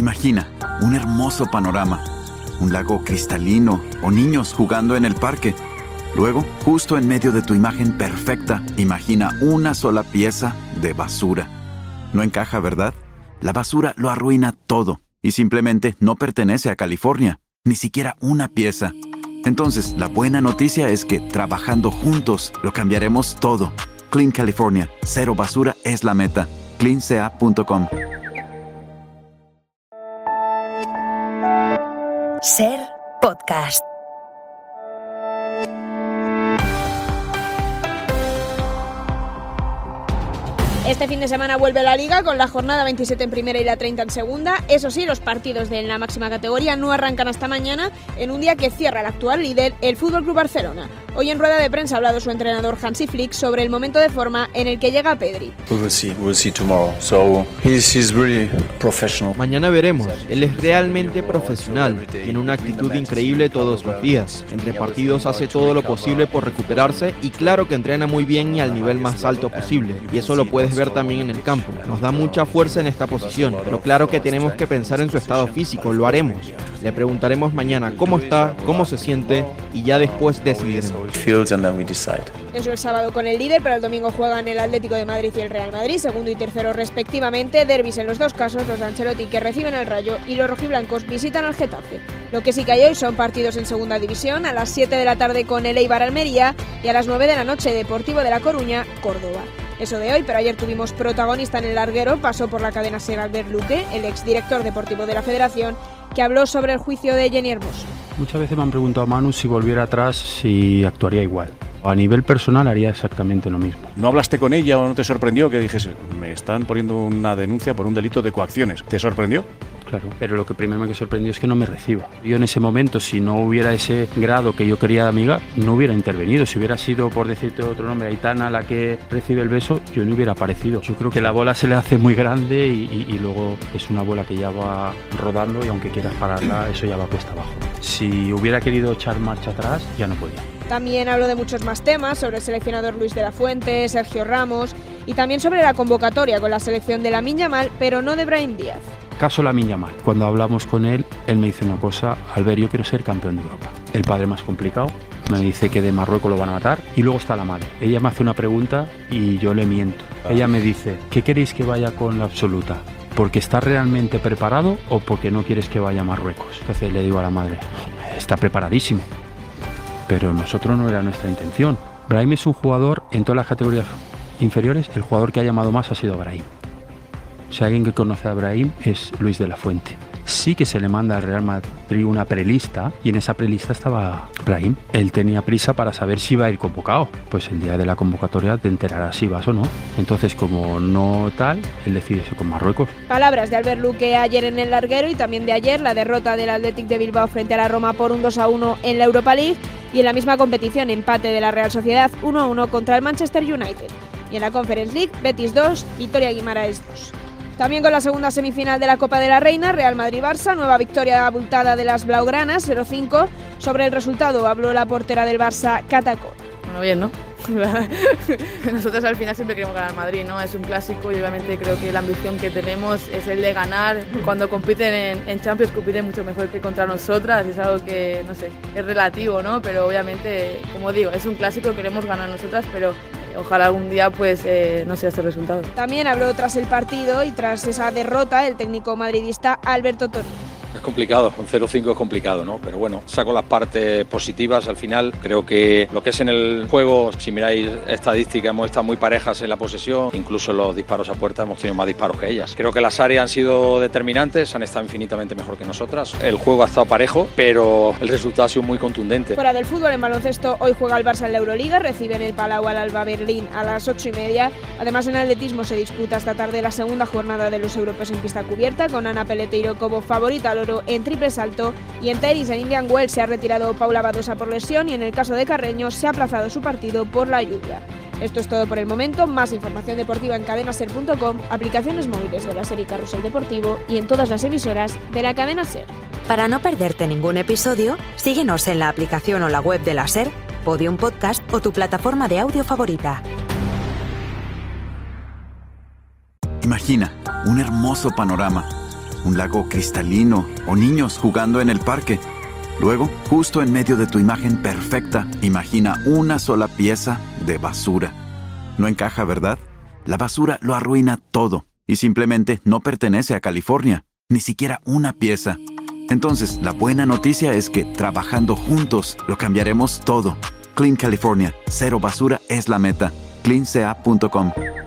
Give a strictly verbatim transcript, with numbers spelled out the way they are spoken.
Imagina un hermoso panorama, un lago cristalino o niños jugando en el parque. Luego, justo en medio de tu imagen perfecta, imagina una sola pieza de basura. No encaja, ¿verdad? La basura lo arruina todo y simplemente no pertenece a California, ni siquiera una pieza. Entonces, la buena noticia es que trabajando juntos lo cambiaremos todo. Clean California, cero basura es la meta. clean c a punto com. Ser Podcast. Este fin de semana vuelve la Liga con la jornada veintisiete en primera y la treinta en segunda. Eso sí, los partidos de la máxima categoría no arrancan hasta mañana, en un día que cierra el actual líder, el F C Barcelona. Hoy en rueda de prensa ha hablado su entrenador Hansi Flick sobre el momento de forma en el que llega Pedri. We will see, we will see tomorrow. So he's, he's really professional. Mañana veremos. Él es realmente profesional. Tiene una actitud increíble todos los días. Entre partidos hace todo lo posible por recuperarse y claro que entrena muy bien y al nivel más alto posible. Y eso lo puedes ver también en el campo. Nos da mucha fuerza en esta posición, pero claro que tenemos que pensar en su estado físico. Lo haremos. Le preguntaremos mañana cómo está, cómo se siente y ya después decidiremos. Eso el sábado con el líder, pero el domingo juegan el Atlético de Madrid y el Real Madrid, segundo y tercero respectivamente. Derbis en los dos casos, los de Ancelotti que reciben el Rayo y los rojiblancos visitan al Getafe. Lo que sí que hay hoy son partidos en segunda división, a las siete de la tarde con el Eibar Almería y a las nueve de la noche Deportivo de La Coruña, Córdoba. Eso de hoy, pero ayer tuvimos protagonista en el larguero, pasó por la cadena SER Albert Luque, el exdirector deportivo de la Federación, que habló sobre el juicio de Jenny Hermoso. Muchas veces me han preguntado a Manu si volviera atrás, si actuaría igual. A nivel personal haría exactamente lo mismo. ¿No hablaste con ella o no te sorprendió que dijese, me están poniendo una denuncia por un delito de coacciones? ¿Te sorprendió? Claro, pero lo que primero me sorprendió es que no me reciba. Yo en ese momento, si no hubiera ese grado que yo quería de amiga, no hubiera intervenido. Si hubiera sido, por decirte otro nombre, Aitana la que recibe el beso, yo no hubiera aparecido. Yo creo que la bola se le hace muy grande y, y, y luego es una bola que ya va rodando y aunque quieras pararla, eso ya va cuesta abajo. Si hubiera querido echar marcha atrás, ya no podía. También habló de muchos más temas, sobre el seleccionador Luis de la Fuente, Sergio Ramos y también sobre la convocatoria con la selección de Lamine Yamal, pero no de Brahim Díaz. Caso Lamine Yamal. Cuando hablamos con él, él me dice una cosa: Albert, yo quiero ser campeón de Europa. El padre más complicado, me dice que de Marruecos lo van a matar y luego está la madre. Ella me hace una pregunta y yo le miento. Ella me dice, ¿qué queréis que vaya con la absoluta? ¿Porque está realmente preparado o porque no quieres que vaya a Marruecos? Entonces le digo a la madre, está preparadísimo, pero nosotros no era nuestra intención. Brahim es un jugador, en todas las categorías inferiores, el jugador que ha llamado más ha sido Brahim. Si alguien que conoce a Brahim es Luis de la Fuente. Sí que se le manda al Real Madrid una prelista y en esa prelista estaba Brahim. Él tenía prisa para saber si iba a ir convocado. Pues el día de la convocatoria te enterarás si vas o no. Entonces, como no tal, él decide irse con Marruecos. Palabras de Albert Luque ayer en el larguero y también de ayer la derrota del Athletic de Bilbao frente a la Roma por un dos a uno en la Europa League y en la misma competición empate de la Real Sociedad uno a uno contra el Manchester United. Y en la Conference League, Betis dos, Vitoria Guimaraes dos. También con la segunda semifinal de la Copa de la Reina, Real Madrid-Barça, nueva victoria abultada de las blaugranas, cero cinco. Sobre el resultado habló la portera del Barça, Catacol. Bueno, bien, ¿no? Nosotros al final siempre queremos ganar Madrid, ¿no? Es un clásico y obviamente creo que la ambición que tenemos es el de ganar. Cuando compiten en, en Champions compiten mucho mejor que contra nosotras, es algo que, no sé, es relativo, ¿no? Pero obviamente, como digo, es un clásico, queremos ganar nosotras, pero ojalá algún día pues eh, no sea este resultado. También habló tras el partido y tras esa derrota el técnico madridista Alberto Torres. Es complicado, con cero cinco es complicado, ¿no? Pero bueno, saco las partes positivas al final. Creo que lo que es en el juego, si miráis estadísticas, hemos estado muy parejas en la posesión. Incluso en los disparos a puerta hemos tenido más disparos que ellas. Creo que las áreas han sido determinantes, han estado infinitamente mejor que nosotras. El juego ha estado parejo, pero el resultado ha sido muy contundente. Fuera del fútbol, en baloncesto, hoy juega el Barça en la Euroliga, recibe en el Palau al Alba Berlín a las ocho y media. Además, en atletismo se disputa esta tarde la segunda jornada de los europeos en pista cubierta, con Ana Peleteiro como favorita al oro en triple salto, y en tenis en Indian Wells se ha retirado Paula Badosa por lesión y en el caso de Carreño se ha aplazado su partido por la lluvia. Esto es todo por el momento. Más información deportiva en cadena ser punto com, aplicaciones móviles de la serie Carrusel Deportivo y en todas las emisoras de la cadena SER. Para no perderte ningún episodio, síguenos en la aplicación o la web de la SER, Podium Podcast o tu plataforma de audio favorita. Imagina un hermoso panorama, un lago cristalino o niños jugando en el parque. Luego, justo en medio de tu imagen perfecta, imagina una sola pieza de basura. No encaja, ¿verdad? La basura lo arruina todo y simplemente no pertenece a California, ni siquiera una pieza. Entonces, la buena noticia es que trabajando juntos lo cambiaremos todo. Clean California, cero basura es la meta. clean c a punto com